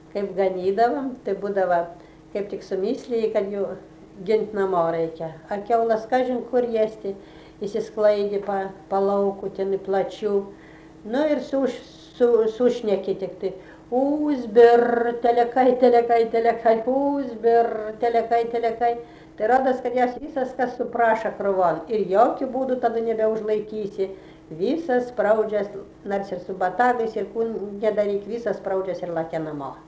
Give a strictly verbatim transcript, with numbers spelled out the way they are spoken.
kaip ganydavom, tai būdavo kaip tik sumislėjai, kad jų gint namo reikia. A kiaulas kažin kur jėsti, įsisklaidė pa, pa lauku, ten plačių. Nu ir su, su, sušneki tik tai. Uzbir, telekai, telekai, telekai, uzbir, telekai, telekai. Tai rodos, kad jas visas, kas suprašo krūvon. Ir jokių būdų tada nebeužlaikysi. Visas spraudžias, nors ir su batagais, ir kūn nedaryk, visas spraudžias ir lakė namo.